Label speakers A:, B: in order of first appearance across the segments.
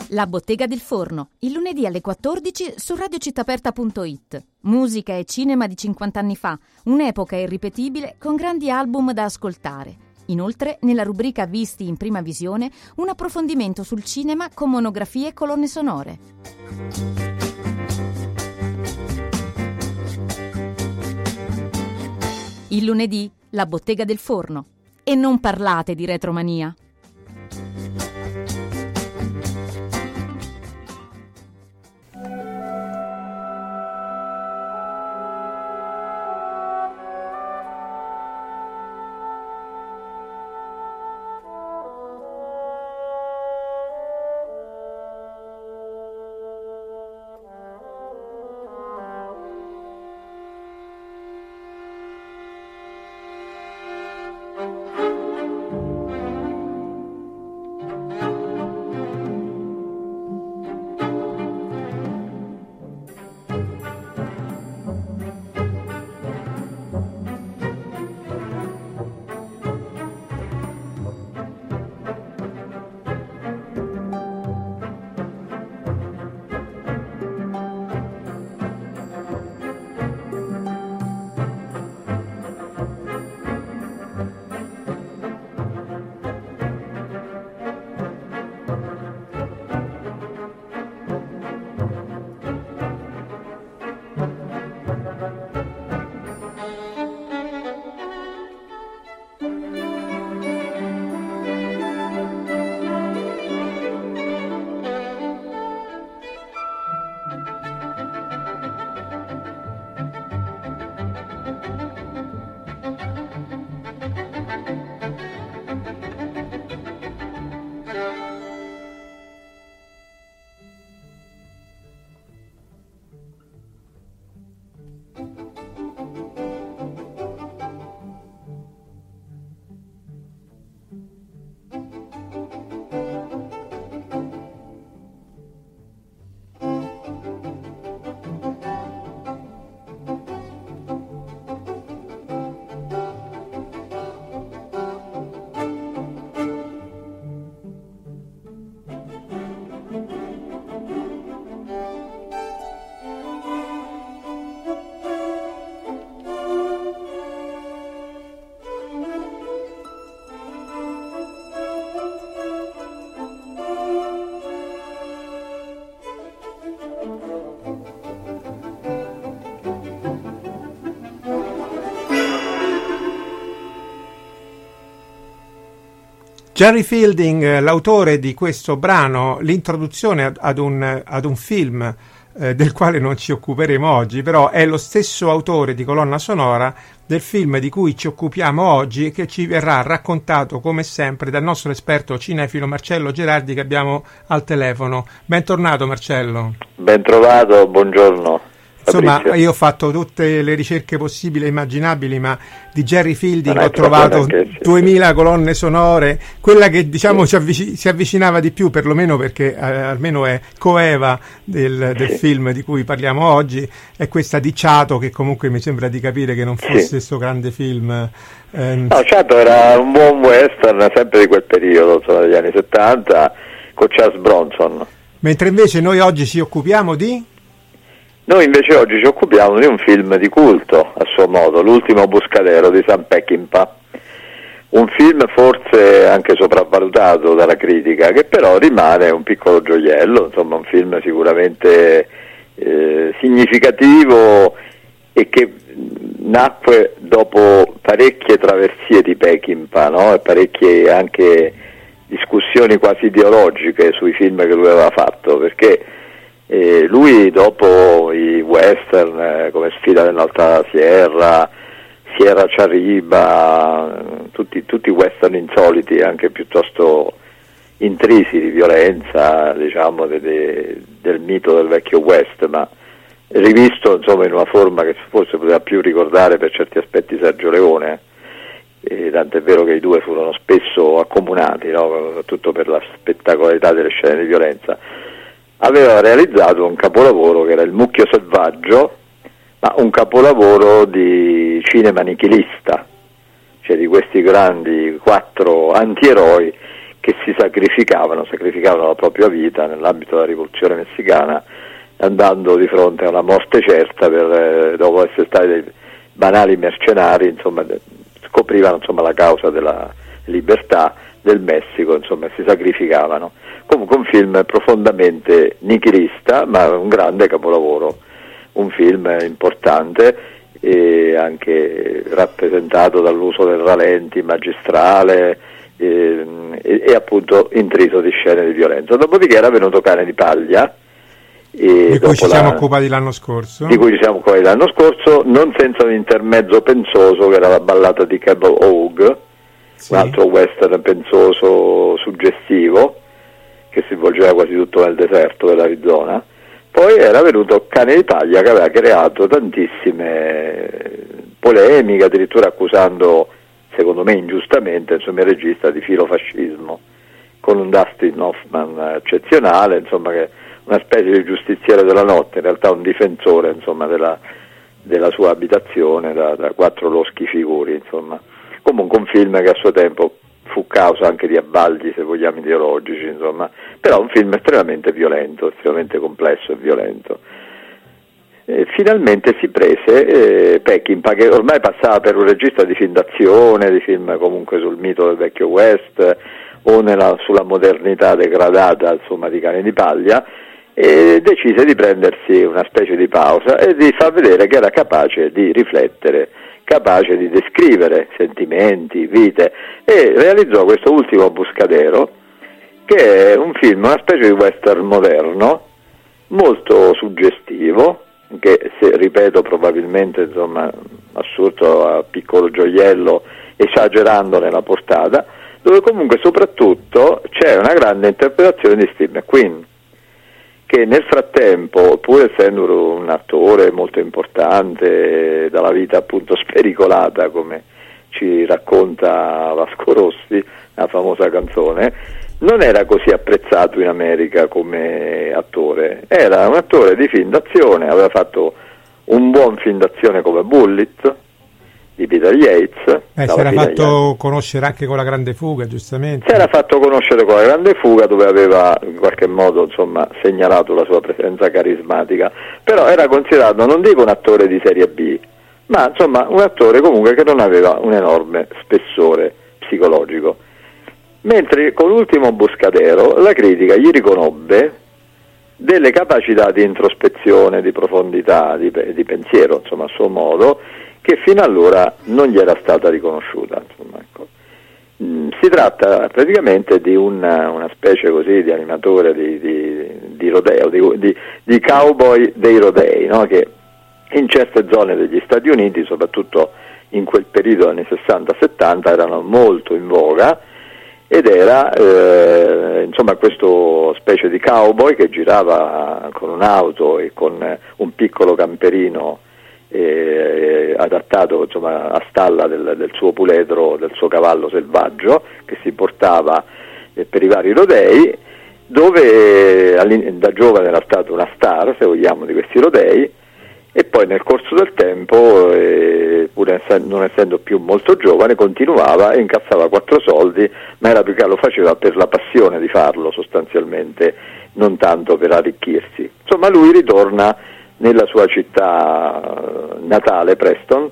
A: La Bottega del Forno, il lunedì alle 14 su radiocittaperta.it. Musica e cinema di 50 anni fa, un'epoca irripetibile con grandi album da ascoltare. Inoltre, nella rubrica Visti in prima visione, un approfondimento sul cinema con monografie e colonne sonore. Il lunedì, La Bottega del Forno. E non parlate di retromania.
B: Jerry Fielding, l'autore di questo brano, l'introduzione ad un film del quale non ci occuperemo oggi, però è lo stesso autore di colonna sonora del film di cui ci occupiamo oggi e che ci verrà raccontato come sempre dal nostro esperto cinefilo Marcello Gerardi, che abbiamo al telefono. Bentornato Marcello.
C: Ben trovato, buongiorno.
B: Insomma, io ho fatto tutte le ricerche possibili e immaginabili, ma di Jerry Fielding ho trovato 2000 colonne sonore. Quella che diciamo si avvicinava di più, perlomeno perché almeno è coeva del film di cui parliamo oggi, è questa di Chato, che comunque mi sembra di capire che non fosse questo grande film.
C: No, Chato era un buon western, sempre di quel periodo, insomma, degli anni 70, con Charles Bronson.
B: Mentre invece noi oggi ci occupiamo di...
C: Noi invece oggi ci occupiamo di un film di culto, a suo modo, L'ultimo Buscadero di Sam Peckinpah, un film forse anche sopravvalutato dalla critica, che però rimane un piccolo gioiello, insomma un film sicuramente significativo e che nacque dopo parecchie traversie di Peckinpah, no? E parecchie anche discussioni quasi ideologiche sui film che lui aveva fatto, perché lui dopo i western come Sfida nell'Alta Sierra, Sierra Ciariba, tutti western insoliti, anche piuttosto intrisi di violenza, diciamo, del mito del vecchio West, ma rivisto insomma in una forma che forse poteva più ricordare per certi aspetti Sergio Leone, tant'è vero che i due furono spesso accomunati, no? Soprattutto per la spettacolarità delle scene di violenza. Aveva realizzato un capolavoro che era Il Mucchio Selvaggio, ma un capolavoro di cinema nichilista, cioè di questi grandi 4 antieroi che si sacrificavano la propria vita nell'ambito della rivoluzione messicana, andando di fronte a una morte certa dopo essere stati dei banali mercenari, insomma, scoprivano, insomma, la causa della libertà del Messico, insomma, si sacrificavano. Comunque un film profondamente nichilista, ma un grande capolavoro, un film importante e anche rappresentato dall'uso del ralenti magistrale e appunto intriso di scene di violenza. Dopodiché era venuto Cane di paglia,
B: di cui ci siamo occupati l'anno scorso,
C: non senza un intermezzo pensoso, che era la ballata di Cable Hogue, sì, un altro western pensoso suggestivo che si svolgeva quasi tutto nel deserto dell'Arizona. Poi era venuto Cane di paglia, che aveva creato tantissime polemiche, addirittura accusando, secondo me ingiustamente, insomma, il regista di filofascismo, con un Dustin Hoffman eccezionale, insomma, che una specie di giustiziere della notte, in realtà un difensore, insomma, della sua abitazione da quattro loschi figuri, insomma. Comunque un film che a suo tempo fu causa anche di abbaldi, se vogliamo, ideologici, insomma, però un film estremamente violento, estremamente complesso e violento. Finalmente si prese Peckinpah, che ormai passava per un regista di film d'azione, di film comunque sul mito del vecchio West o sulla modernità degradata, insomma, di Cane di paglia, e decise di prendersi una specie di pausa e di far vedere che era capace di riflettere, capace di descrivere sentimenti, vite, e realizzò questo ultimo Buscadero, che è un film, una specie di western moderno, molto suggestivo, che, se ripeto, probabilmente, insomma, assurdo a piccolo gioiello, esagerando nella portata, dove comunque soprattutto c'è una grande interpretazione di Steve McQueen, che nel frattempo, pur essendo un attore molto importante, dalla vita appunto spericolata, come ci racconta Vasco Rossi, la famosa canzone, non era così apprezzato in America come attore. Era un attore di film d'azione, aveva fatto un buon film d'azione come Bullitt di Peter Yates.
B: Si era fatto conoscere anche con La Grande Fuga, giustamente.
C: Si era fatto conoscere con La Grande Fuga, dove aveva in qualche modo, insomma, segnalato la sua presenza carismatica, però era considerato, non dico un attore di serie B, ma insomma un attore comunque che non aveva un enorme spessore psicologico. Mentre con l'ultimo Buscadero la critica gli riconobbe delle capacità di introspezione, di profondità, di pensiero, insomma, a suo modo, che fino allora non gli era stata riconosciuta, insomma, ecco. Si tratta praticamente di una specie così di animatore di rodeo, di cowboy dei rodei, no? Che in certe zone degli Stati Uniti, soprattutto in quel periodo anni 60-70, erano molto in voga, ed era insomma questo specie di cowboy che girava con un'auto e con un piccolo camperino adattato, insomma, a stalla del suo puledro, del suo cavallo selvaggio, che si portava per i vari rodei, dove da giovane era stato una star, se vogliamo, di questi rodei, e poi nel corso del tempo, pur non essendo più molto giovane, continuava e incassava 4 soldi, ma era più che lo faceva per la passione di farlo, sostanzialmente, non tanto per arricchirsi. Insomma, lui ritorna nella sua città natale, Preston,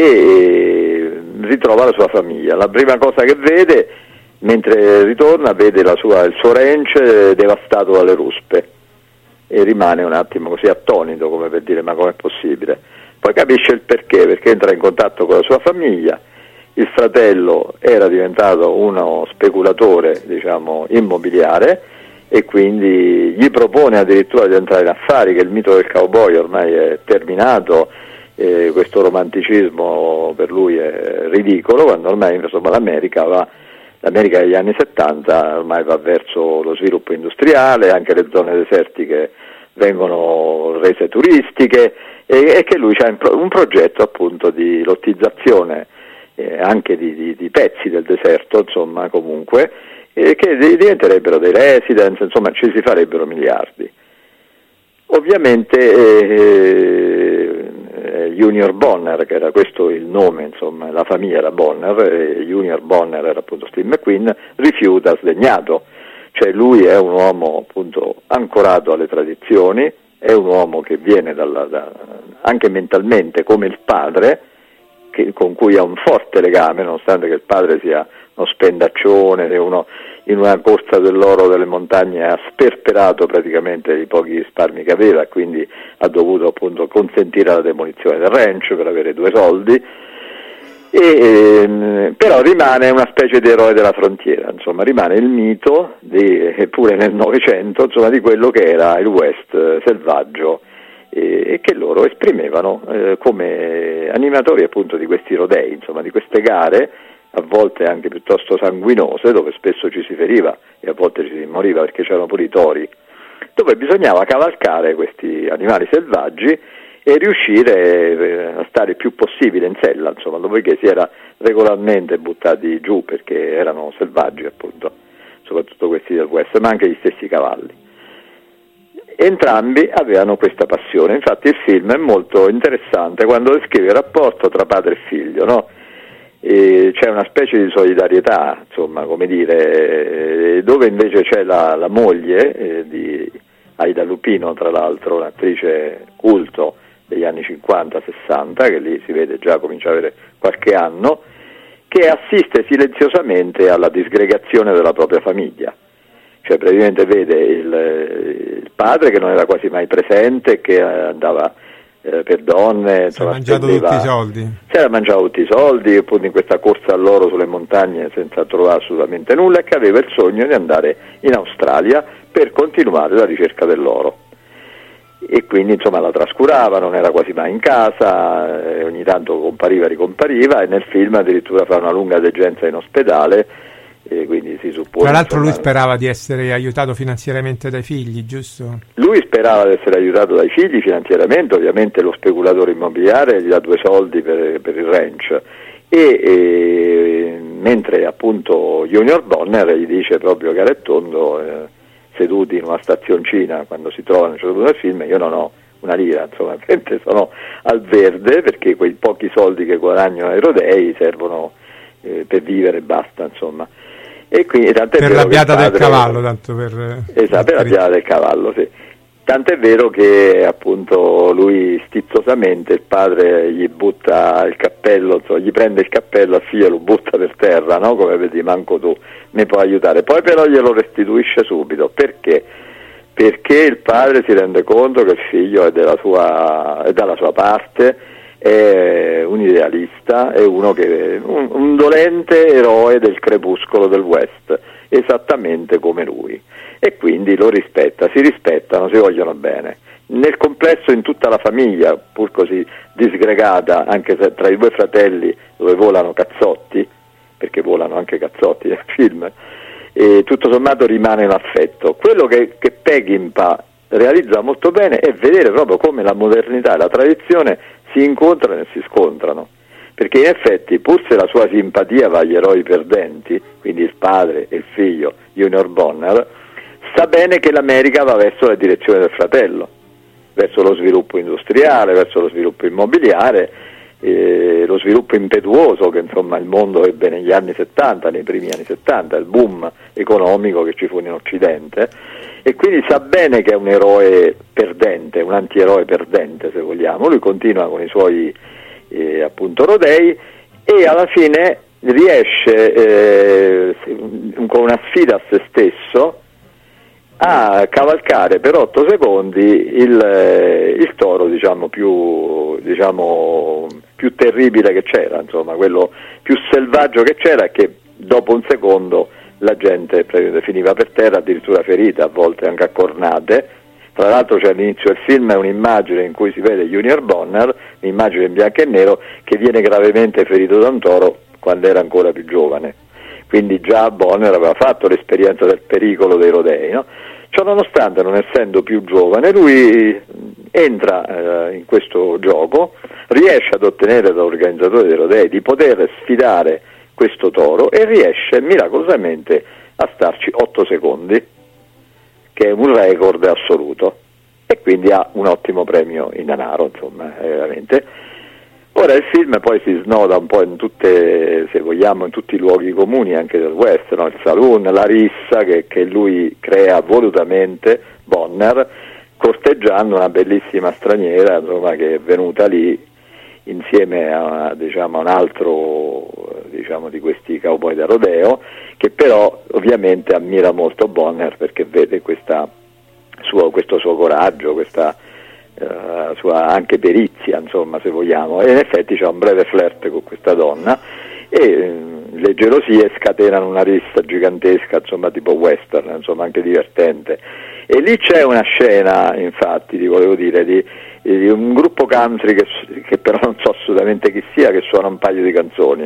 C: e ritrova la sua famiglia. La prima cosa che vede, mentre ritorna, vede il suo ranch devastato dalle ruspe, e rimane un attimo così attonito, come per dire: ma com'è possibile? Poi capisce il perché entra in contatto con la sua famiglia. Il fratello era diventato uno speculatore, diciamo, immobiliare, e quindi gli propone addirittura di entrare in affari, che il mito del cowboy ormai è terminato, questo romanticismo per lui è ridicolo, quando ormai, insomma, l'America degli anni 70 ormai va verso lo sviluppo industriale, anche le zone desertiche vengono rese turistiche, e che lui ha un progetto appunto di lottizzazione anche di pezzi del deserto, insomma, comunque, che diventerebbero dei residence, insomma ci si farebbero miliardi. Ovviamente Junior Bonner, che era questo il nome, insomma, la famiglia era Bonner, e Junior Bonner era appunto Steve McQueen, rifiuta sdegnato. Cioè lui è un uomo appunto ancorato alle tradizioni, è un uomo che viene anche mentalmente come il padre, con cui ha un forte legame, nonostante che il padre sia uno spendaccione, uno in una corsa dell'oro delle montagne ha sperperato praticamente i pochi risparmi che aveva, e quindi ha dovuto appunto consentire la demolizione del ranch per avere 2 soldi, però rimane una specie di eroe della frontiera, insomma rimane il mito pure nel Novecento, insomma, di quello che era il West selvaggio, e che loro esprimevano come animatori appunto di questi rodei, insomma, di queste gare a volte anche piuttosto sanguinose, dove spesso ci si feriva e a volte ci si moriva perché c'erano pure i tori, dove bisognava cavalcare questi animali selvaggi e riuscire a stare il più possibile in sella, insomma, dopodiché si era regolarmente buttati giù perché erano selvaggi appunto, soprattutto questi del West, ma anche gli stessi cavalli. Entrambi avevano questa passione, infatti il film è molto interessante quando descrive il rapporto tra padre e figlio, no? E c'è una specie di solidarietà, insomma, come dire, dove invece c'è la moglie di Aida Lupino, tra l'altro un'attrice culto degli anni 50-60, che lì si vede già comincia a avere qualche anno, che assiste silenziosamente alla disgregazione della propria famiglia. Cioè praticamente vede il padre che non era quasi mai presente, che andava per donne,
B: si era mangiato tutti i soldi.
C: Si era mangiato tutti i soldi, appunto in questa corsa all'oro sulle montagne senza trovare assolutamente nulla, e che aveva il sogno di andare in Australia per continuare la ricerca dell'oro. E quindi insomma la trascurava, non era quasi mai in casa, ogni tanto compariva e ricompariva, e nel film addirittura fa una lunga degenza in ospedale, e quindi si suppone.
B: Tra l'altro lui sperava di essere aiutato finanziariamente dai figli, giusto?
C: Lui sperava di essere aiutato dai figli finanziariamente, ovviamente lo speculatore immobiliare gli dà 2 soldi per il ranch, e mentre appunto Junior Bonner gli dice proprio chiaro e tondo, seduti in una stazioncina quando si trovano a un certo punto del film, io non ho una lira, insomma, sono al verde perché quei pochi soldi che guadagno ai rodei servono per vivere e basta, insomma. E quindi tant'è
B: per
C: vero
B: la biata
C: padre,
B: del cavallo, tanto per
C: esatto, per la biata del cavallo, sì. Tant'è vero che appunto lui stizzosamente, il padre gli butta il cappello, insomma, gli prende il cappello al figlio e lo butta per terra, no? Come vedi, manco tu mi puoi aiutare. Poi però glielo restituisce subito. Perché? Perché il padre si rende conto che il figlio è dalla sua parte, è un idealista, è un dolente eroe del crepuscolo del West, esattamente come lui, e quindi lo rispetta, si rispettano, si vogliono bene. Nel complesso, in tutta la famiglia, pur così disgregata, anche se tra i 2 fratelli dove volano cazzotti, perché volano anche cazzotti nel film, e tutto sommato rimane un affetto. Quello che Peckinpah realizza molto bene è vedere proprio come la modernità e la tradizione si incontrano e si scontrano, perché in effetti, pur se la sua simpatia va agli eroi perdenti, quindi il padre e il figlio Junior Bonner, sa bene che l'America va verso la direzione del fratello, verso lo sviluppo industriale, verso lo sviluppo immobiliare, lo sviluppo impetuoso che insomma il mondo ebbe negli anni 70, nei primi anni 70, il boom economico che ci fu in Occidente, e quindi sa bene che è un eroe perdente, un antieroe perdente se vogliamo. Lui continua con i suoi appunto rodei, e alla fine riesce con una sfida a se stesso a cavalcare per 8 secondi il toro più terribile che c'era, insomma quello più selvaggio che c'era, e che dopo un secondo la gente finiva per terra, addirittura ferita, a volte anche a cornate. Tra l'altro c'è all'inizio del film un'immagine in cui si vede Junior Bonner, un'immagine in bianco e nero, che viene gravemente ferito da un toro quando era ancora più giovane. Quindi già Bonner aveva fatto l'esperienza del pericolo dei rodei, no? Ciò nonostante, non essendo più giovane, lui entra in questo gioco, riesce ad ottenere dall'organizzatore dei rodei di poter sfidare questo toro, e riesce miracolosamente a starci 8 secondi, che è un record assoluto, e quindi ha un ottimo premio in denaro, insomma, veramente. Ora il film poi si snoda un po' in tutte, se vogliamo, in tutti i luoghi comuni anche del West, no? Il saloon, la rissa che lui crea volutamente, Bonner, corteggiando una bellissima straniera, insomma, che è venuta lì insieme a, diciamo, un altro, diciamo, di questi cowboy da rodeo, che però ovviamente ammira molto Bonner perché vede questo suo coraggio, questa sua anche perizia, insomma, se vogliamo, e in effetti c'è un breve flirt con questa donna e le gelosie scatenano una rissa gigantesca, insomma, tipo western, insomma, anche divertente. E lì c'è una scena, infatti, ti volevo dire, di un gruppo country che però non so assolutamente chi sia, che suona un paio di canzoni.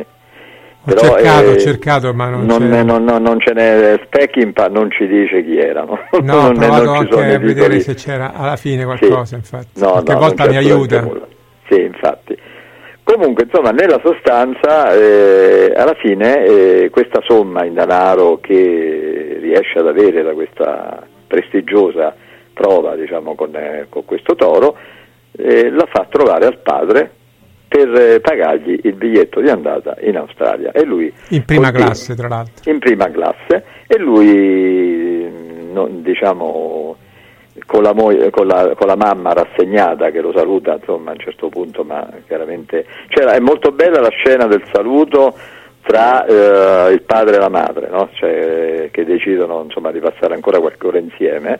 B: Ho cercato, ma
C: non ce n'è. Peckinpah non ci dice chi erano.
B: No, ho provato anche a vedere se c'era alla fine qualcosa, sì. Infatti. Qualche volta mi aiuta.
C: Sì, infatti. Comunque, insomma, nella sostanza, alla fine, questa somma in denaro che riesce ad avere da questa prestigiosa prova, diciamo, con questo toro, la fa trovare al padre per pagargli il biglietto di andata in Australia, e lui
B: in prima classe, tra l'altro,
C: in prima classe, e lui diciamo con la mamma rassegnata che lo saluta, insomma, a un certo punto, ma chiaramente è molto bella la scena del saluto tra il padre e la madre, no? Cioè, che decidono, insomma, di passare ancora qualche ora insieme.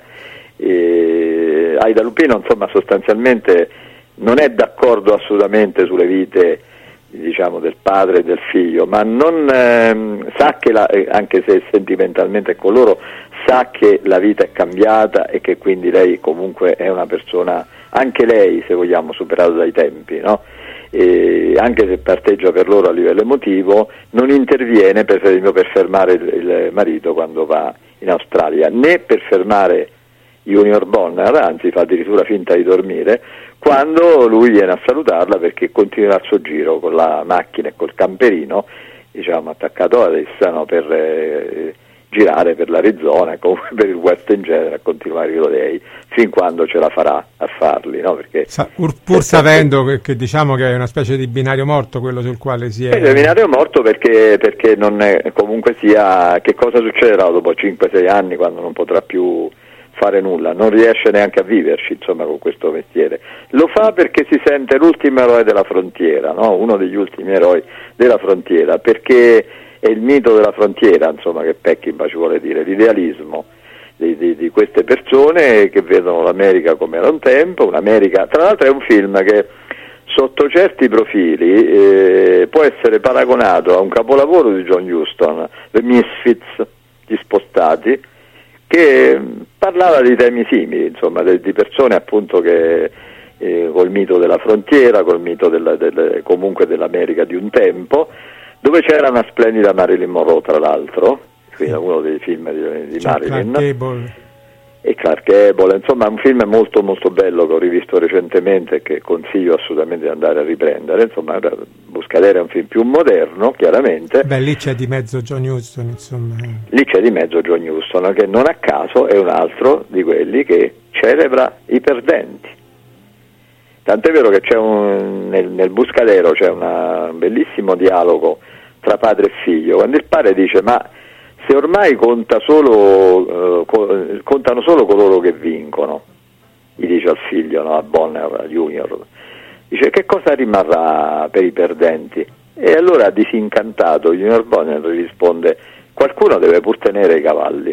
C: E Aida Lupino, insomma, sostanzialmente non è d'accordo assolutamente sulle vite, diciamo, del padre e del figlio, ma non sa che anche se sentimentalmente è con loro, sa che la vita è cambiata e che quindi lei comunque è una persona, anche lei, se vogliamo, superata dai tempi, no? E anche se parteggia per loro a livello emotivo, non interviene per fermare il marito quando va in Australia, né per fermare Junior Bonner, anzi fa addirittura finta di dormire quando lui viene a salutarla, perché continua il suo giro con la macchina e col camperino, diciamo, attaccato ad essa, no, per girare per l'Arizona e comunque per il West in genere, a continuare con lei fin quando ce la farà a farli, no? Perché
B: pur sapendo che diciamo che è una specie di binario morto quello sul quale si è.
C: È binario morto perché non è, comunque sia, che cosa succederà dopo 5-6 anni quando non potrà più fare nulla, non riesce neanche a viverci, insomma, con questo mestiere. Lo fa perché si sente l'ultimo eroe della frontiera, no? Uno degli ultimi eroi della frontiera, perché è il mito della frontiera, insomma, che Peckinpah ci vuole dire, l'idealismo di queste persone che vedono l'America come era un tempo, un'America. Tra l'altro è un film che sotto certi profili può essere paragonato a un capolavoro di John Huston, The Misfits, Gli Spostati, che parlava di temi simili, insomma, di persone appunto che col mito della frontiera, col mito comunque dell'America di un tempo, dove c'era una splendida Marilyn Monroe, tra l'altro, quindi uno dei film di Marilyn, e Clark Gable, insomma, un film molto molto bello che ho rivisto recentemente e che consiglio assolutamente di andare a riprendere. Insomma, Buscadere è un film più moderno, chiaramente.
B: Beh, lì c'è di mezzo John Huston, insomma.
C: Lì c'è di mezzo John Huston, che non a caso è un altro di quelli che celebra i perdenti. Tant'è vero che c'è nel Buscadero c'è un bellissimo dialogo tra padre e figlio, quando il padre dice: ma se ormai contano solo coloro che vincono, gli dice al figlio, no, a Bonner Junior, dice: che cosa rimarrà per i perdenti? E allora, disincantato, Junior Bonner risponde: qualcuno deve pur tenere i cavalli.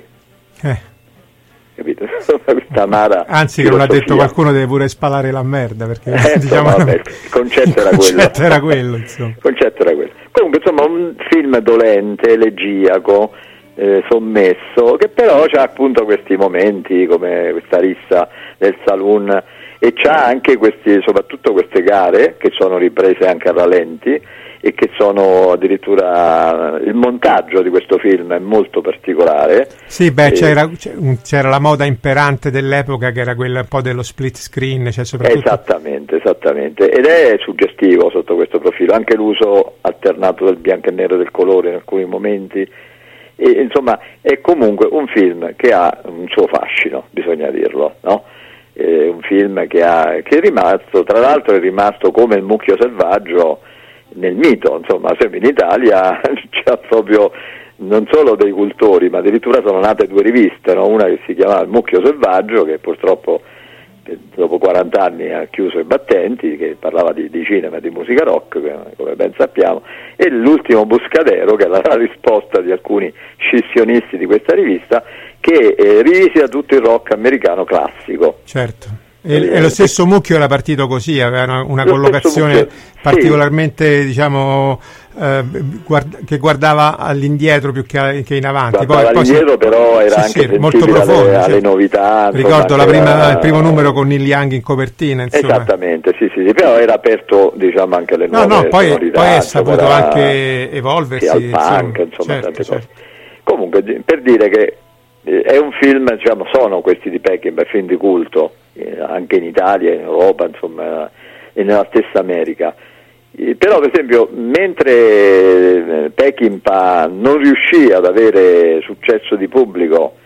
C: Capito? Questa amara
B: anzi, che non ha detto qualcuno deve pure spalare la merda, perché diciamo,
C: vabbè, il concetto era quello.
B: Insomma.
C: Comunque, insomma, un film dolente, elegiaco, sommesso, che però c'ha appunto questi momenti come questa rissa nel saloon, e c'ha anche soprattutto queste gare che sono riprese anche a rallenti e che sono addirittura, il montaggio di questo film è molto particolare.
B: Sì, beh, c'era la moda imperante dell'epoca, che era quella un po' dello split screen, cioè soprattutto.
C: Esattamente, ed è suggestivo sotto questo profilo, anche l'uso alternato del bianco e nero, del colore in alcuni momenti, e insomma è comunque un film che ha un suo fascino, bisogna dirlo, no? un film che è rimasto, tra l'altro è rimasto come Il mucchio selvaggio nel mito, insomma, in Italia c'è proprio non solo dei cultori, ma addirittura sono nate 2 riviste, no? Una che si chiamava Il mucchio selvaggio, che purtroppo dopo 40 anni ha chiuso i battenti, che parlava di cinema e di musica rock, come ben sappiamo, e L'ultimo Buscadero, che è la risposta di alcuni scissionisti di questa rivista, che rivisita tutto il rock americano classico.
B: Certo. E lo stesso Mucchio era partito così, aveva una collocazione particolarmente, sì, diciamo, che guardava all'indietro più che in avanti.
C: Poi all'indietro però era anche
B: molto profondo,
C: alle novità.
B: Ricordo il primo numero con Neil Young in copertina. Insomma.
C: Esattamente, sì, però era aperto, diciamo, anche alle nuove sonorità.
B: Poi è saputo anche evolversi.
C: Sì, al punk, insomma,
B: certo,
C: tante cose. Comunque, per dire che è un film, diciamo, sono questi di Peckinpah, film di culto, anche in Italia, in Europa, insomma, e nella stessa America. Però, per esempio, mentre Peckinpah non riuscì ad avere successo di pubblico,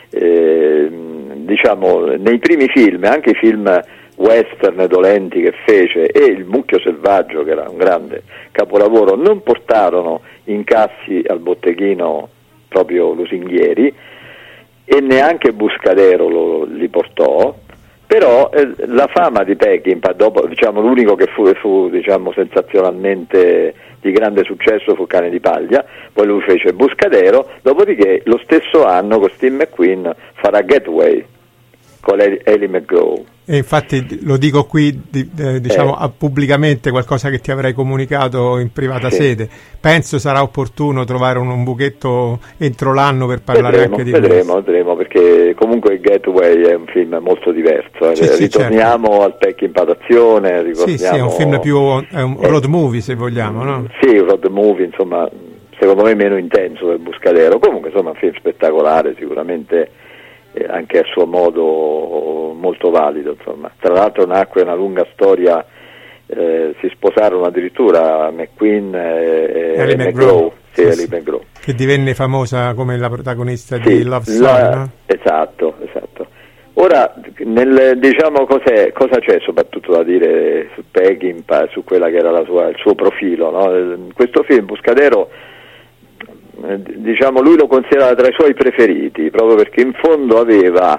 C: diciamo, nei primi film, anche i film western dolenti che fece e Il mucchio selvaggio, che era un grande capolavoro, non portarono incassi al botteghino proprio lusinghieri, e neanche Buscadero li portò. Però la fama di Peckinpah, dopo, diciamo, l'unico che fu diciamo, sensazionalmente di grande successo fu Cane di Paglia, poi lui fece Buscadero, dopodiché lo stesso anno con Steve McQueen farà Getaway con Ellie McGraw.
B: E infatti lo dico qui, diciamo, pubblicamente, qualcosa che ti avrei comunicato in privata sede. Penso sarà opportuno trovare un buchetto entro l'anno per parlare anche di questo.
C: Vedremo, perché comunque Getaway è un film molto diverso. Ritorniamo certo al Peckinpah d'azione.
B: Sì, è un film più, è un road movie, se vogliamo, no?
C: Sì, un road movie, insomma, secondo me meno intenso del Buscadero. Comunque, insomma, un film spettacolare, sicuramente anche a suo modo molto valido, insomma. Tra l'altro nacque una lunga storia, si sposarono addirittura McQueen e
B: Ellie McGraw,
C: Ellie McGraw,
B: che divenne famosa come la protagonista di Love Story, no?
C: Esatto. Ora, diciamo, cosa c'è soprattutto da dire su Peckinpah, su quella che era il suo profilo, no? Questo film Buscadero, diciamo, lui lo considera tra i suoi preferiti, proprio perché in fondo aveva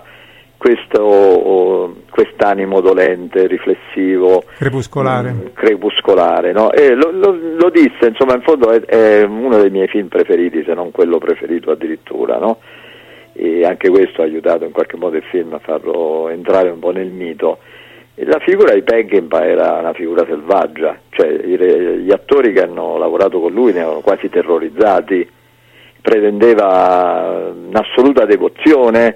C: quest'animo dolente, riflessivo, crepuscolare, no? E lo disse, insomma, in fondo è uno dei miei film preferiti, se non quello preferito addirittura, no? E anche questo ha aiutato in qualche modo il film a farlo entrare un po' nel mito. E la figura di Peckinpah era una figura selvaggia, cioè gli attori che hanno lavorato con lui ne erano quasi terrorizzati, pretendeva un'assoluta devozione,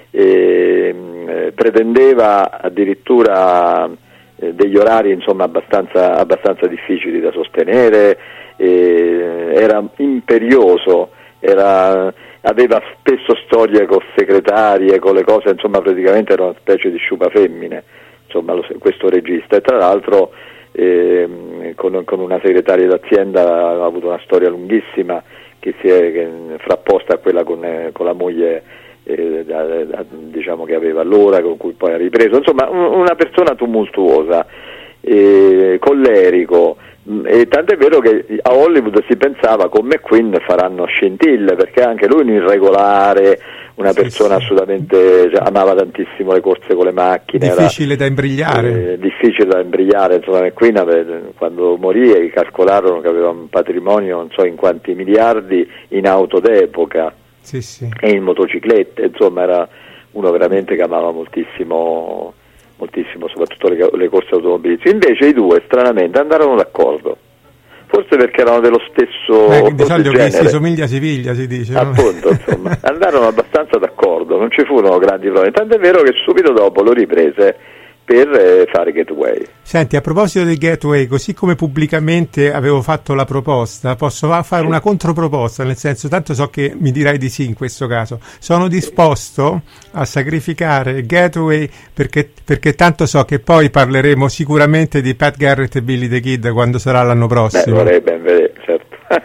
C: pretendeva addirittura degli orari, insomma, abbastanza difficili da sostenere, era imperioso, aveva spesso storie con segretarie, con le cose, insomma, praticamente era una specie di sciupafemmine, insomma, questo regista, e tra l'altro con una segretaria d'azienda ha avuto una storia lunghissima che si è frapposta a quella con la moglie, diciamo, che aveva allora, con cui poi ha ripreso, insomma una persona tumultuosa, collerico, e tant'è vero che a Hollywood si pensava con McQueen faranno scintille, perché anche lui un irregolare, una persona assolutamente, amava tantissimo le corse con le macchine,
B: difficile da imbrigliare,
C: insomma. McQueen quando morì calcolarono che aveva un patrimonio non so in quanti miliardi in auto d'epoca e in motociclette, insomma era uno veramente che amava moltissimo, soprattutto le corse automobilistiche. Invece i due stranamente andarono d'accordo, forse perché erano dello stesso
B: di solito che si somiglia si piglia, si dice,
C: appunto, no? Insomma, andarono abbastanza d'accordo, non ci furono grandi problemi, tant'è vero che subito dopo lo riprese per fare Getaway.
B: Senti, a proposito di Getaway, così come pubblicamente avevo fatto la proposta, posso fare una controproposta, nel senso, tanto so che mi dirai di sì in questo caso, sono disposto a sacrificare Getaway perché tanto so che poi parleremo sicuramente di Pat Garrett e Billy the Kid quando sarà l'anno prossimo.
C: Vorrei ben vedere, certo.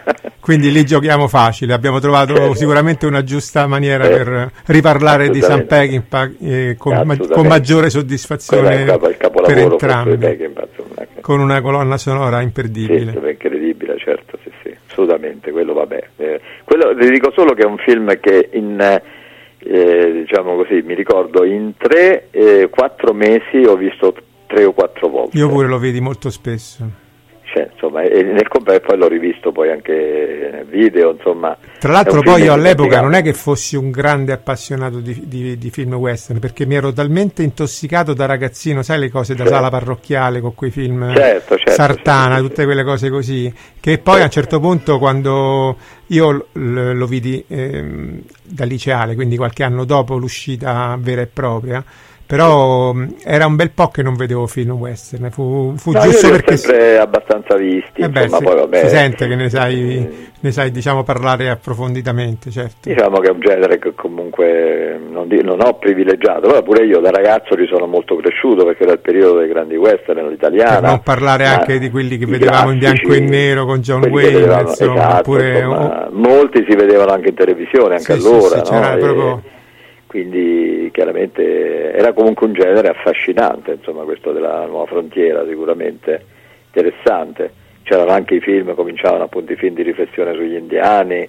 B: Quindi lì giochiamo facile, abbiamo trovato sicuramente una giusta maniera per riparlare di Sam Peckinpah con maggiore soddisfazione per entrambi, con una colonna sonora imperdibile.
C: Sì, incredibile, certo, sì, assolutamente, quello vabbè. Quello, vi dico solo che è un film che diciamo così, mi ricordo in 3-4 mesi ho visto 3 o 4 volte.
B: Io pure lo vedi molto spesso.
C: Insomma, e nel complesso poi l'ho rivisto poi anche nel video, insomma.
B: Tra l'altro poi io all'epoca non è che fossi un grande appassionato di film western, perché mi ero talmente intossicato da ragazzino, sai, le cose da sala parrocchiale con quei film Sartana, tutte quelle cose così, che poi a un certo punto, quando io lo vidi da liceale, quindi qualche anno dopo l'uscita vera e propria, però era un bel po' che non vedevo film western, fu giusto
C: io
B: perché
C: sempre abbastanza visti, insomma,
B: poi
C: vabbè,
B: si sente che ne sai diciamo parlare approfonditamente, certo.
C: Diciamo che è un genere che comunque non ho privilegiato, però pure io da ragazzo ci sono molto cresciuto, perché era il periodo dei grandi western all'italiana.
B: Per non parlare anche di quelli che vedevamo in bianco e nero con John Wayne, insomma,
C: molti si vedevano anche in televisione, anche allora,
B: sì, c'era proprio...
C: Quindi chiaramente era comunque un genere affascinante, insomma, questo della Nuova Frontiera, sicuramente interessante. C'erano anche i film, cominciavano appunto i film di riflessione sugli indiani,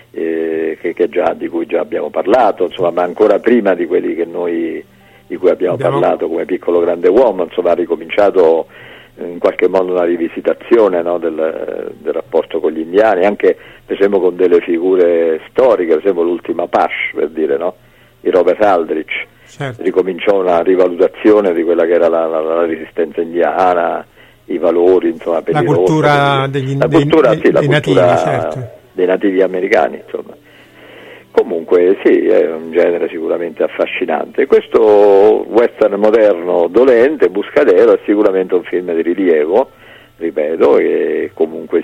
C: di cui già abbiamo parlato, insomma, ma ancora prima di quelli di cui abbiamo parlato, come Piccolo Grande Uomo, insomma, ha ricominciato in qualche modo una rivisitazione, no, del rapporto con gli indiani, anche per esempio con delle figure storiche, per esempio l'ultima Apache, per dire, no? Di Robert Aldrich, certo. Ricominciò una rivalutazione di quella che era la resistenza indiana, i valori, insomma,
B: la cultura dei nativi, certo.
C: Dei nativi americani, insomma. Comunque sì, è un genere sicuramente affascinante. Questo western moderno dolente, Buscadero, è sicuramente un film di rilievo, ripeto, e comunque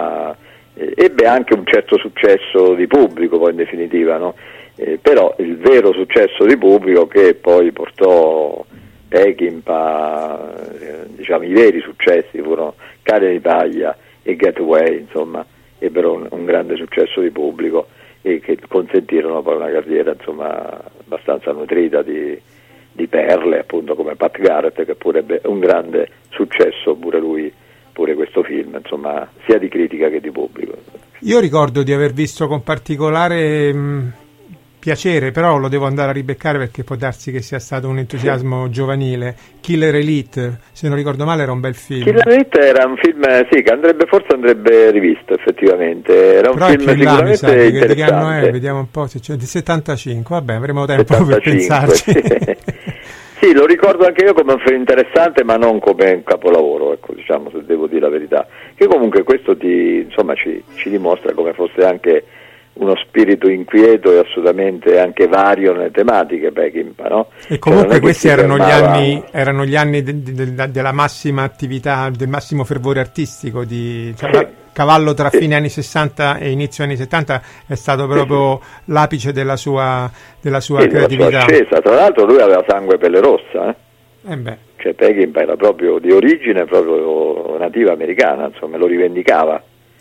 C: ebbe anche un certo successo di pubblico poi in definitiva, no? Però il vero successo di pubblico che poi portò Peckinpah, diciamo i veri successi furono Cane di Paglia e Getaway, insomma, ebbero un grande successo di pubblico e che consentirono poi una carriera, insomma, abbastanza nutrita di perle, appunto, come Pat Garrett, che pure ebbe un grande successo pure questo film, insomma, sia di critica che di pubblico.
B: Io ricordo di aver visto con particolare piacere, però lo devo andare a ribeccare perché può darsi che sia stato un entusiasmo giovanile, Killer Elite, se non ricordo male era un bel film.
C: Killer Elite era un film, sì, che forse andrebbe rivisto effettivamente, era un
B: però
C: film sicuramente interessante.
B: Di che anno è? Vediamo un po', se c'è di 75, vabbè, avremo tempo 75, per pensarci.
C: Sì, lo ricordo anche io come un film interessante, ma non come un capolavoro, ecco, diciamo, se devo dire la verità, che comunque questo ci dimostra come fosse anche uno spirito inquieto e assolutamente anche vario nelle tematiche Peckinpah, no?
B: E comunque questi erano gli anni della massima attività, del massimo fervore artistico, cavallo tra fine anni 60 e inizio anni 70 è stato proprio l'apice della sua creatività.
C: Della sua ascesa. Tra l'altro lui aveva sangue pelle rossa, cioè Peckinpah era proprio di origine proprio nativa americana, insomma, lo rivendicava.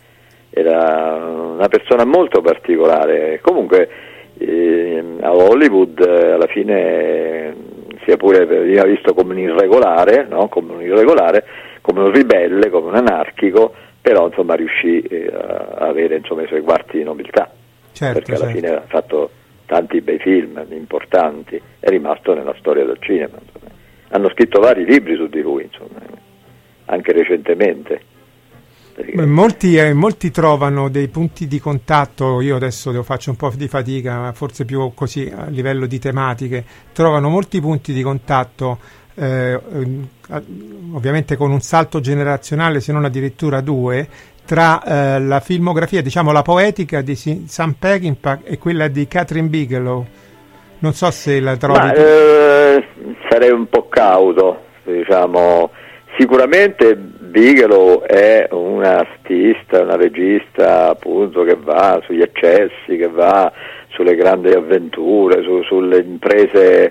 C: Era una persona molto particolare. Comunque a Hollywood alla fine sia pure veniva visto come un irregolare, no? Come un ribelle, come un anarchico, però insomma riuscì a avere, insomma, i suoi quarti di nobiltà, perché alla fine ha fatto tanti bei film importanti, è rimasto nella storia del cinema, insomma. Hanno scritto vari libri su di lui, insomma, anche recentemente.
B: Molti trovano dei punti di contatto, io adesso faccio un po' di fatica, forse più così a livello di tematiche, trovano molti punti di contatto, ovviamente con un salto generazionale, se non addirittura 2, tra la filmografia, diciamo la poetica di Sam Peckinpah e quella di Kathryn Bigelow. Non so se la trovi.
C: Sarei un po' cauto, diciamo. Sicuramente Bigelow è un artista, una regista, appunto, che va sugli eccessi, che va sulle grandi avventure, sulle imprese,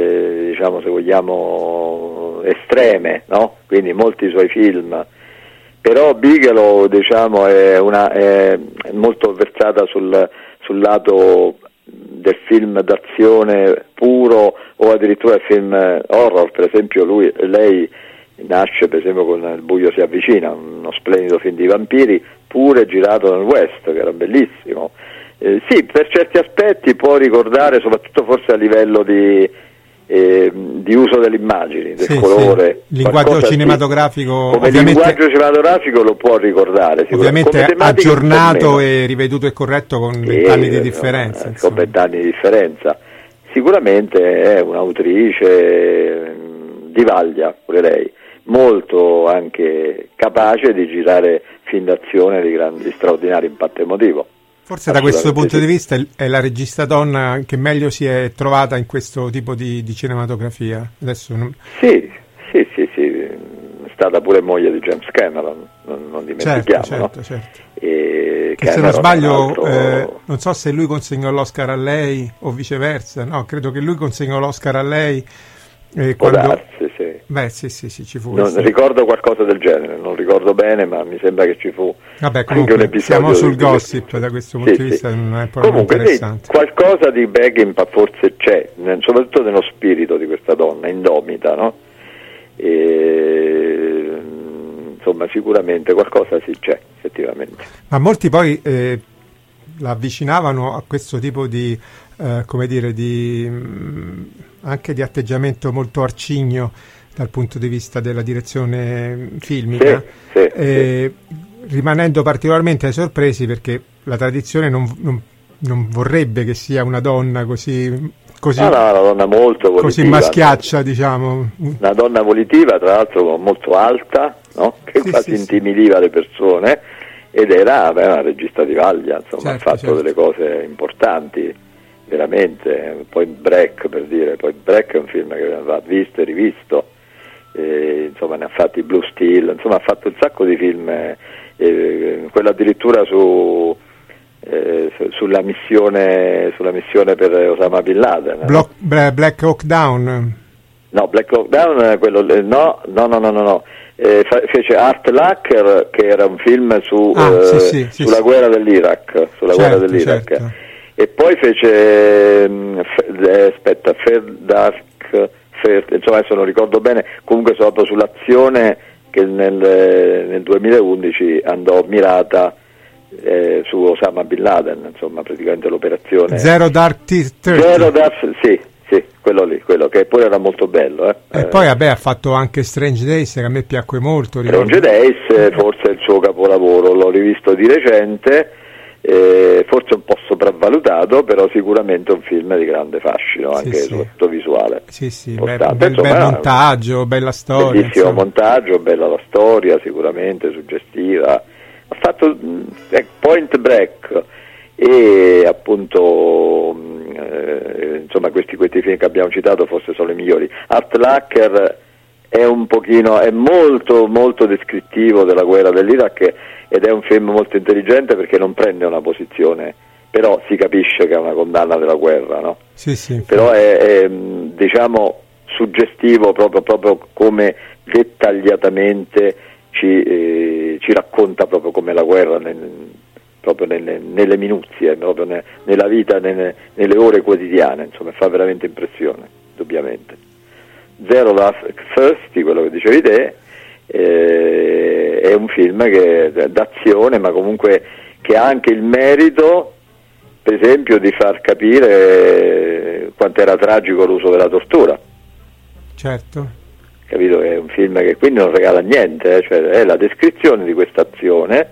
C: diciamo, se vogliamo, estreme, no? Quindi molti suoi film Però Bigelow, diciamo, è molto versata sul lato del film d'azione puro o addirittura il film horror. Per esempio lei nasce per esempio con Il buio si avvicina, uno splendido film di vampiri, pure girato nel West, che era bellissimo. Sì, per certi aspetti può ricordare, soprattutto forse a livello di uso delle immagini, del colore.
B: Il linguaggio cinematografico,
C: come
B: ovviamente,
C: linguaggio cinematografico lo può ricordare.
B: Ovviamente aggiornato e riveduto e corretto con 20 anni di differenza.
C: Con 20 anni di differenza. Sicuramente è un'autrice di vaglia, pure lei, molto anche capace di girare film d'azione di straordinario impatto emotivo.
B: Forse da questo punto di vista è la regista donna che meglio si è trovata in questo tipo di cinematografia. Adesso
C: Sì, è stata pure moglie di James Cameron, non dimentichiamo.
B: Certo.
C: E
B: che se non sbaglio, non so se lui consegnò l'Oscar a lei o viceversa, no, credo che lui consegnò l'Oscar a lei.
C: Può darsi, sì.
B: Beh, sì, ci fu.
C: Ricordo qualcosa del genere, non ricordo bene, ma mi sembra che ci fu.
B: Vabbè, comunque anche un episodio. Siamo sul gossip da questo punto di vista, non è proprio
C: comunque,
B: interessante.
C: Sì, qualcosa di Peckinpah forse c'è, soprattutto nello spirito di questa donna, indomita, no? Insomma, sicuramente qualcosa sì c'è, effettivamente.
B: Ma molti poi la avvicinavano a questo tipo di, come dire, anche di atteggiamento molto arcigno dal punto di vista della direzione filmica, sì. Rimanendo particolarmente sorpresi perché la tradizione non vorrebbe che sia una donna così
C: una donna molto volitiva,
B: così maschiaccia, diciamo.
C: Una donna volitiva, tra l'altro molto alta, no? Che quasi intimidiva le persone, ed era una regista di vaglia, insomma, ha fatto delle cose importanti, veramente. Poi Break, per dire, Break è un film che va visto e rivisto, insomma, ne ha fatti Blue Steel, insomma, ha fatto un sacco di film, quello addirittura sulla missione per Osama Bin Laden.
B: Black Hawk Down.
C: No, Black Hawk Down è quello, no. Fece Art Lacker, che era un film sulla guerra dell'Iraq,
B: certo.
C: E poi fece insomma, adesso non ricordo bene, comunque proprio sull'azione che nel 2011 andò mirata su Osama Bin Laden, insomma, praticamente l'operazione
B: Zero Dark Thirty.
C: Sì, quello che poi era molto bello.
B: E poi ha fatto anche Strange Days, che a me piacque molto.
C: Strange Days forse è il suo capolavoro, l'ho rivisto di recente, forse un po' sopravvalutato, però sicuramente un film di grande fascino, anche soprattutto visuale.
B: Sì, bel montaggio, bella storia.
C: Bellissimo montaggio, bella la storia, sicuramente suggestiva. Ha fatto Point Break e appunto insomma questi film che abbiamo citato forse sono i migliori. Art Lacker è molto molto descrittivo della guerra dell'Iraq ed è un film molto intelligente perché non prende una posizione, però si capisce che è una condanna della guerra, no?
B: Sì.
C: Però è diciamo suggestivo proprio come dettagliatamente ci racconta proprio come la guerra proprio nelle minuzie, proprio nella vita, nelle ore quotidiane, insomma, fa veramente impressione, indubbiamente. Zero Dark Thirty, quello che dicevi te, è un film d'azione, ma comunque che ha anche il merito, per esempio, di far capire quanto era tragico l'uso della tortura.
B: Certo.
C: Capito? È un film che quindi non regala niente, cioè è la descrizione di questa azione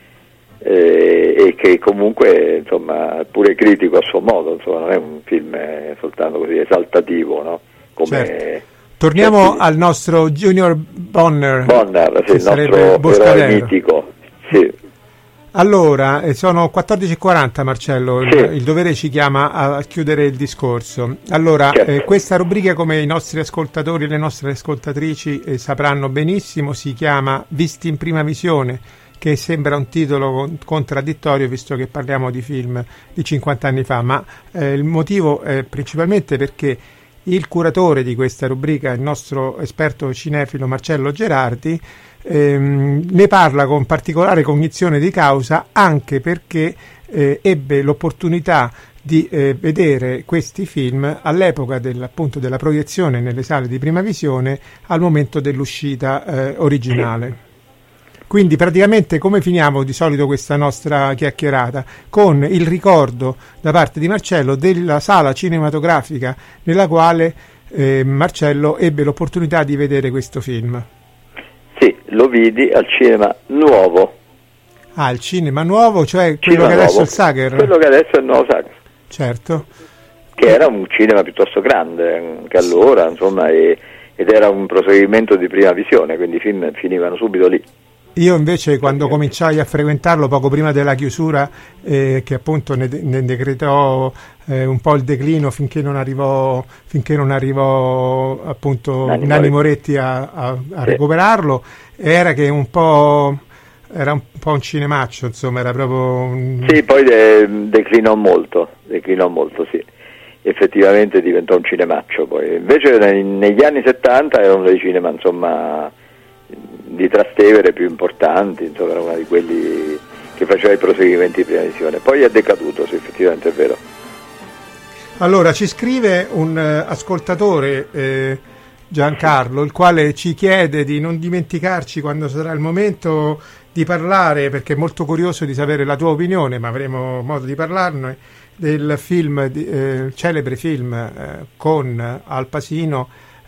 C: e che comunque, insomma, è pure critico a suo modo, insomma, non è un film soltanto così esaltativo, no? Come
B: Torniamo al nostro Junior Bonner,
C: sì, il nostro eroe mitico. Sì.
B: Allora, sono 14:40, Marcello, il dovere ci chiama a chiudere il discorso. Allora, questa rubrica, come i nostri ascoltatori e le nostre ascoltatrici sapranno benissimo, si chiama Visti in prima visione, che sembra un titolo contraddittorio visto che parliamo di film di 50 anni fa, ma il motivo è principalmente perché il curatore di questa rubrica, il nostro esperto cinefilo Marcello Gerardi, ne parla con particolare cognizione di causa, anche perché ebbe l'opportunità di vedere questi film all'epoca appunto della proiezione nelle sale di prima visione, al momento dell'uscita originale. Quindi praticamente come finiamo di solito questa nostra chiacchierata? Con il ricordo da parte di Marcello della sala cinematografica nella quale Marcello ebbe l'opportunità di vedere questo film. Sì,
C: lo vidi al Cinema Nuovo.
B: Ah, il Cinema Nuovo, cioè quello che adesso è il Sacher?
C: Quello che adesso è il nuovo Sacher.
B: Certo.
C: Che era un cinema piuttosto grande anche allora, insomma, ed era un proseguimento di prima visione, quindi i film finivano subito lì.
B: Io invece quando cominciai a frequentarlo poco prima della chiusura, che appunto ne decretò un po' il declino finché non arrivò appunto Nanni Moretti a recuperarlo, era che era un po' un cinemaccio, insomma, era proprio
C: Sì, poi declinò molto, sì. Effettivamente diventò un cinemaccio poi. Invece negli anni 70 era uno dei cinema, insomma, di Trastevere più importanti, insomma, era uno di quelli che faceva i proseguimenti di prima visione. Poi è decaduto, sì, effettivamente è vero.
B: Allora, ci scrive un ascoltatore, Giancarlo, il quale ci chiede di non dimenticarci quando sarà il momento di parlare, perché è molto curioso di sapere la tua opinione, ma avremo modo di parlarne, del film, celebre film con Al Pacino,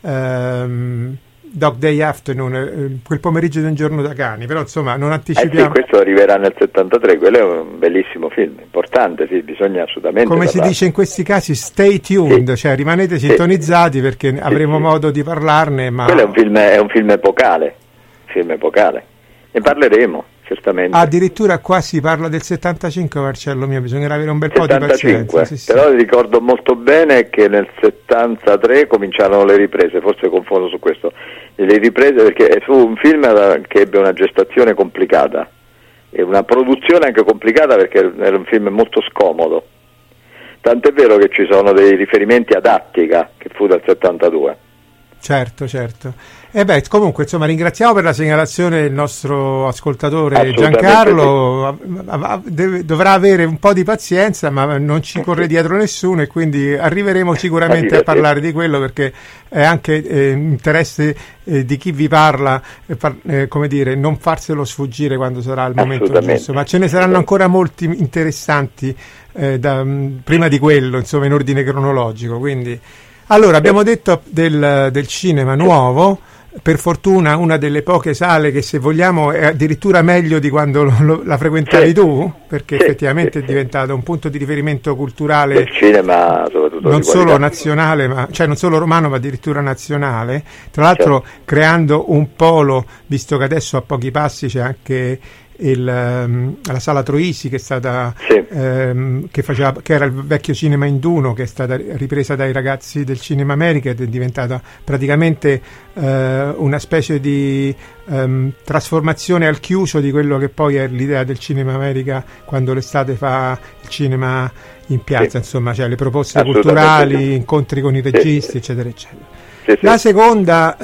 B: Dog Day Afternoon, quel pomeriggio di Un giorno da cani, però insomma non anticipiamo.
C: Sì, questo arriverà nel 73, quello è un bellissimo film, importante, sì, bisogna assolutamente
B: come
C: parlare.
B: Si dice in questi casi, stay tuned, sì. Cioè rimanete sintonizzati perché avremo modo di parlarne. Ma
C: quello è un film epocale, ne parleremo certamente.
B: Addirittura qua si parla del 75, Marcello mio, bisognerà avere un bel po' di pazienza. Sì,
C: però ricordo molto bene che nel 73 cominciarono le riprese, forse confondo su questo, le riprese, perché fu un film che ebbe una gestazione complicata e una produzione anche complicata, perché era un film molto scomodo, tant'è vero che ci sono dei riferimenti ad Attica, che fu del 72.
B: Certo. E comunque insomma ringraziamo per la segnalazione il nostro ascoltatore Giancarlo, sì. Dovrà avere un po' di pazienza, ma non ci corre dietro nessuno, e quindi arriveremo sicuramente a parlare di quello, perché è anche interesse di chi vi parla, come dire, non farselo sfuggire quando sarà il momento giusto, ma ce ne saranno ancora molti interessanti prima di quello, insomma, in ordine cronologico. Quindi allora abbiamo detto del Cinema Nuovo, per fortuna una delle poche sale che, se vogliamo, è addirittura meglio di quando la frequentavi tu, perché effettivamente è diventato un punto di riferimento culturale
C: del cinema, soprattutto
B: non solo nazionale, cioè non solo romano, ma addirittura nazionale, tra l'altro creando un polo, visto che adesso a pochi passi c'è anche la Sala Troisi, che è stata che era il vecchio cinema Induno, che è stata ripresa dai ragazzi del Cinema America ed è diventata praticamente una specie di trasformazione al chiuso di quello che poi è l'idea del Cinema America quando l'estate fa il cinema in piazza, insomma, cioè le proposte culturali, incontri con i registi, eccetera eccetera. La seconda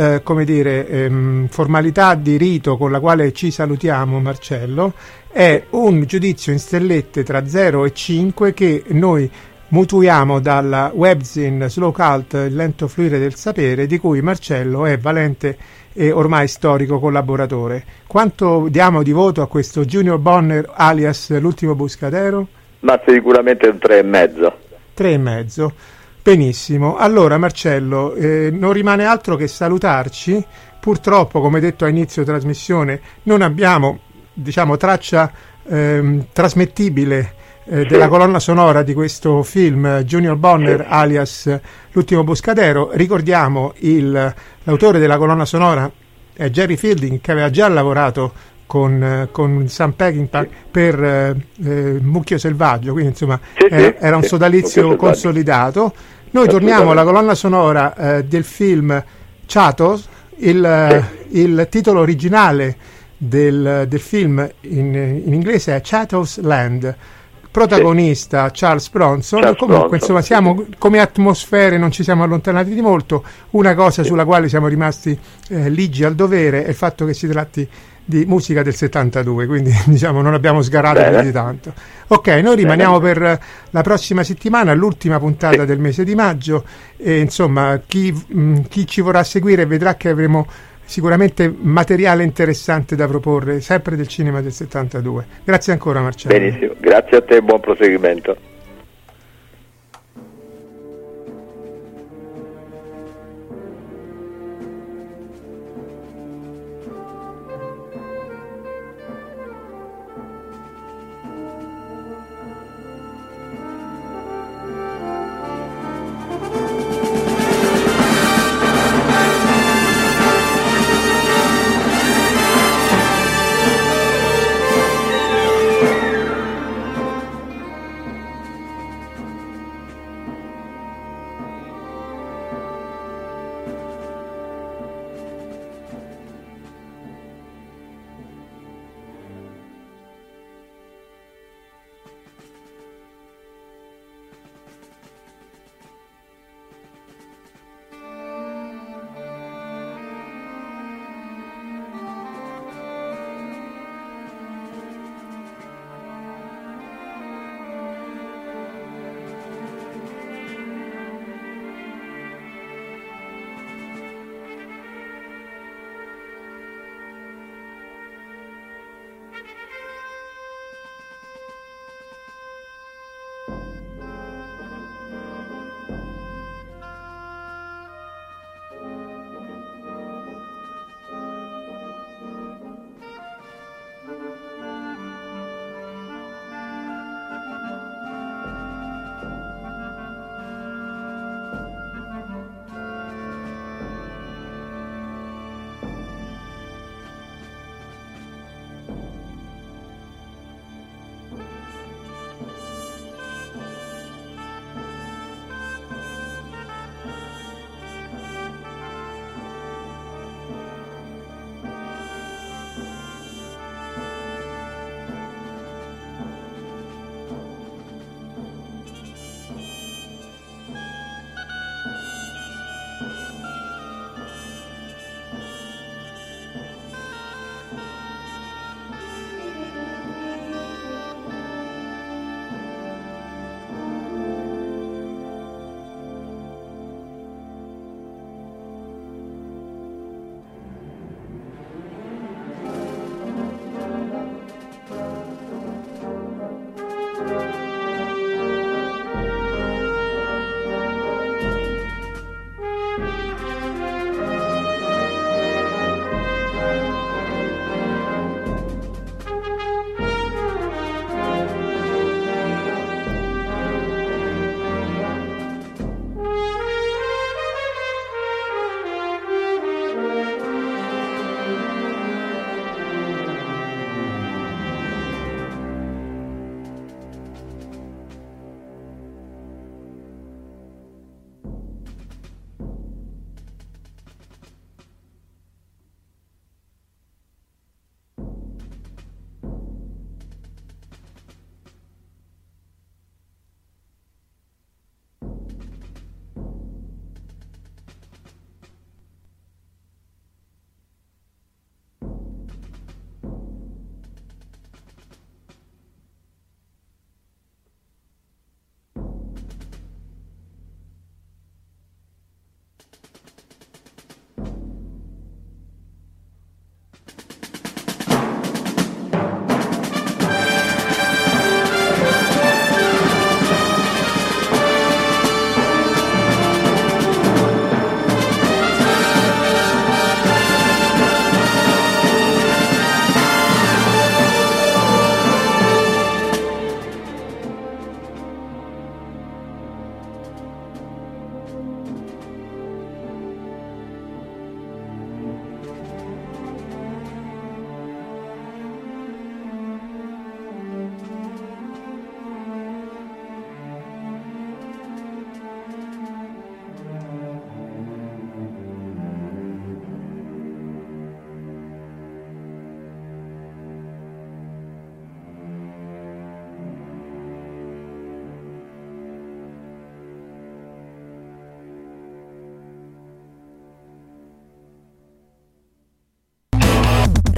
B: formalità di rito con la quale ci salutiamo, Marcello, è un giudizio in stellette tra 0 e 5 che noi mutuiamo dalla webzine Slow Cult, il lento fluire del sapere, di cui Marcello è valente e ormai storico collaboratore. Quanto diamo di voto a questo Junior Bonner alias L'ultimo Buscadero?
C: Ma sicuramente un 3,5.
B: 3,5. Benissimo, allora Marcello, non rimane altro che salutarci. Purtroppo, come detto a inizio trasmissione, non abbiamo, traccia trasmettibile della colonna sonora di questo film Junior Bonner alias L'ultimo Buscadero. Ricordiamo l'autore della colonna sonora è Jerry Fielding, che aveva già lavorato con Sam Peckinpah per Mucchio Selvaggio, quindi insomma era un sodalizio consolidato. Noi torniamo alla colonna sonora del film Chatos. Il titolo originale del film in inglese è Chatos Land, protagonista Charles Bronson. Comunque
C: Bronson,
B: insomma siamo come atmosfere, non ci siamo allontanati di molto. Una cosa sulla quale siamo rimasti ligi al dovere è il fatto che si tratti di musica del 72, quindi diciamo non abbiamo sgarato più di tanto. Ok, noi rimaniamo per la prossima settimana, l'ultima puntata del mese di maggio, e insomma chi ci vorrà seguire vedrà che avremo sicuramente materiale interessante da proporre, sempre del cinema del 72. Grazie ancora, Marcello.
C: Benissimo, grazie a te e buon proseguimento.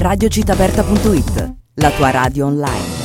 D: radiocittaaperta.it, la tua radio online.